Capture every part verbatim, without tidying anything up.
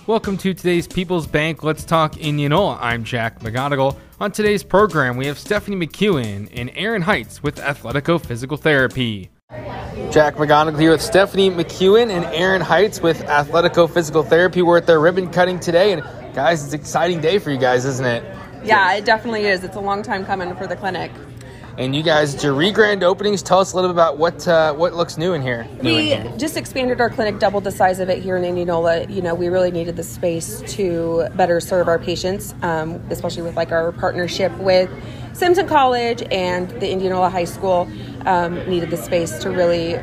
Welcome to today's People's Bank Let's Talk Indianola. I'm Jack McGonigal. On today's program, we have Stephanie McEwen and Aaron Heights with Athletico Physical Therapy. Jack McGonigal here with Stephanie McEwen and Aaron Heights with Athletico Physical Therapy. We're at their ribbon cutting today, and guys, it's an exciting day for you guys, isn't it? Yeah, it definitely is. It's a long time coming for the clinic. And you guys, it's your re-grand openings. Tell us a little bit about what uh, what looks new in here. We just expanded our clinic, doubled the size of it here in Indianola. You know, we really needed the space to better serve our patients, um, especially with like our partnership with Simpson College and the Indianola High School. Um, needed the space to really,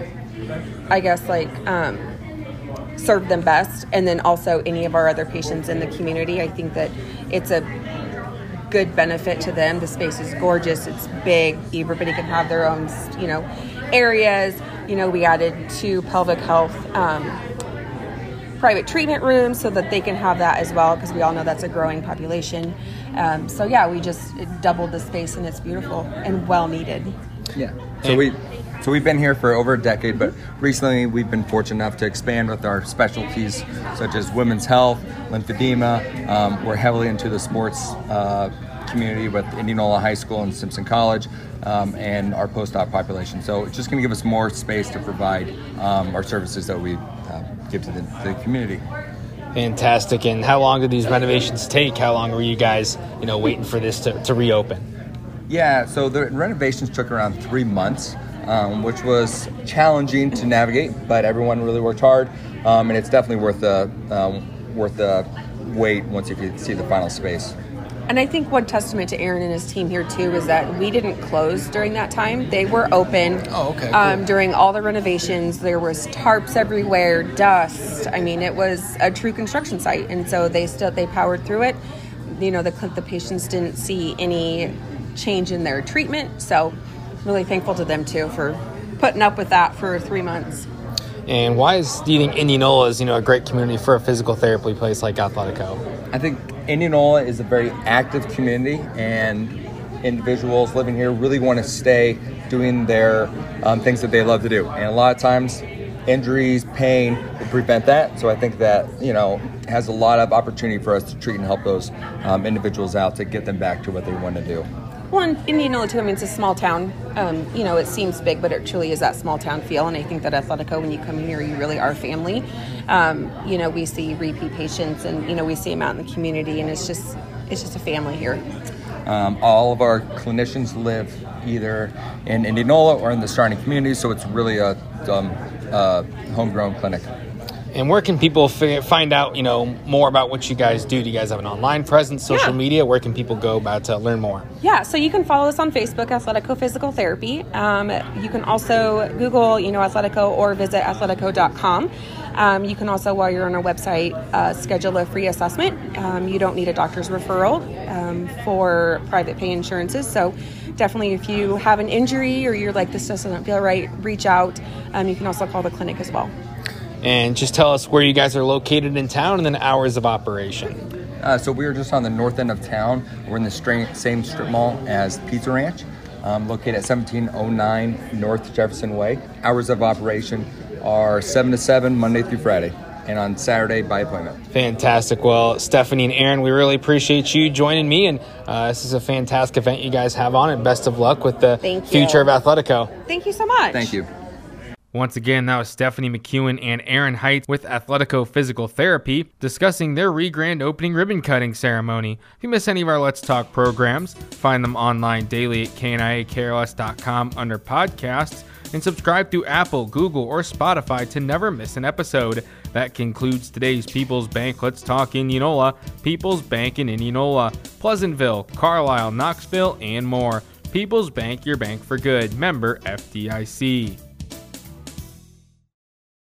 I guess, like um, serve them best, and then also any of our other patients in the community. I think that it's a good benefit to them. The space is gorgeous. It's big. Everybody can have their own, you know, areas. You know, we added two pelvic health um, private treatment rooms so that they can have that as well, because we all know that's a growing population. Um, so yeah, we just doubled the space, and it's beautiful and well needed. Yeah. So we so we've been here for over a decade, but recently we've been fortunate enough to expand with our specialties such as women's health, lymphedema. Um, we're heavily into the sports uh, community with Indianola High School and Simpson College, um, and our post-op population. So it's just going to give us more space to provide um, our services that we uh, give to the, the community. Fantastic. And how long did these renovations take? How long were you guys, you know, waiting for this to, to reopen? Yeah, so the renovations took around three months, um, which was challenging to navigate, but everyone really worked hard, um, and it's definitely worth the um, worth the wait once you can see the final space. And I think one testament to Aaron and his team here too is that we didn't close during that time. They were open. Oh, okay. Um, cool. During all the renovations, there was tarps everywhere, dust. I mean, it was a true construction site, and so they still they powered through it. You know, the the patients didn't see any change in their treatment, so really thankful to them too for putting up with that for three months. And why is do you think Indianola is, you know, a great community for a physical therapy place like Athletico? I think Indianola is a very active community, and individuals living here really want to stay doing their um, things that they love to do. And a lot of times, injuries, pain will prevent that. So I think that, you know, has a lot of opportunity for us to treat and help those um, individuals out to get them back to what they want to do. Well, in Indianola too, I mean, it's a small town. Um, you know, it seems big, but it truly is that small town feel. And I think that Athletico, when you come here, you really are family. Um, you know, we see repeat patients, and you know, we see them out in the community, and it's just it's just a family here. Um, all of our clinicians live either in Indianola or in the surrounding communities, so it's really a um, uh, homegrown clinic. And where can people fi- find out, you know, more about what you guys do? Do you guys have an online presence, social Yeah. media? Where can people go about to learn more? Yeah, so you can follow us on Facebook, Athletico Physical Therapy. Um, you can also Google, you know, Athletico, or visit athletico dot com. Um, you can also, while you're on our website, uh, schedule a free assessment. Um, you don't need a doctor's referral um, for private pay insurances. So definitely, if you have an injury or you're like, this doesn't feel right, reach out. Um, you can also call the clinic as well. And just tell us where you guys are located in town and then hours of operation. Uh, so we are just on the north end of town. We're in the stra- same strip mall as Pizza Ranch, um, located at seventeen oh nine North Jefferson Way. Hours of operation are seven to seven, Monday through Friday, and on Saturday by appointment. Fantastic. Well, Stephanie and Aaron, we really appreciate you joining me, and uh, this is a fantastic event you guys have on, and best of luck with the Thank you. future of Athletico. Thank you so much. Thank you. Once again, that was Stephanie McEwen and Aaron Heights with Athletico Physical Therapy discussing their re-grand opening ribbon cutting ceremony. If you miss any of our Let's Talk programs, find them online daily at K N I A K R S dot com under podcasts, and subscribe through Apple, Google, or Spotify to never miss an episode. That concludes today's People's Bank Let's Talk Indianola, People's Bank in Indianola, Pleasantville, Carlisle, Knoxville, and more. People's Bank, your bank for good. Member F D I C.